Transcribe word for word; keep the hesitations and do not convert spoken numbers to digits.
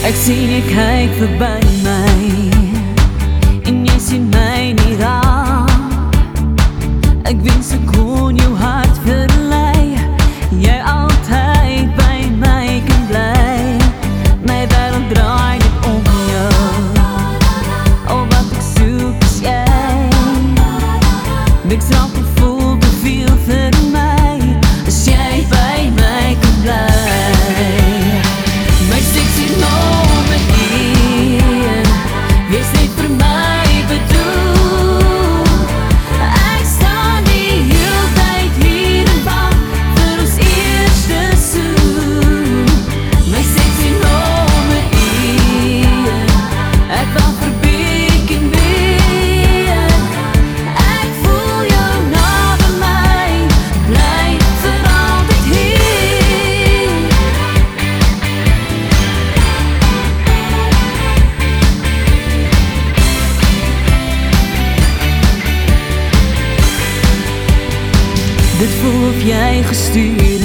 Ek sien jy kyk verby my en jy sien my nie raak. Ek wens ek kon jou hart verlei, jy altyd by my kan bly. My wêreld draai net om jou, al wat ek soek is jy. Niks raak en voel te veel vir my, as jy by my kan bly. My sexy nommer een, wees net vir my bedoel. Ek staan die heel tyd hier en wag vir ons eerste soen. My sexy nommer een, ek wag vir bietjie en weer. Ek voel jou naby my, bly vir altyd hier. Dit voel of jy gestuur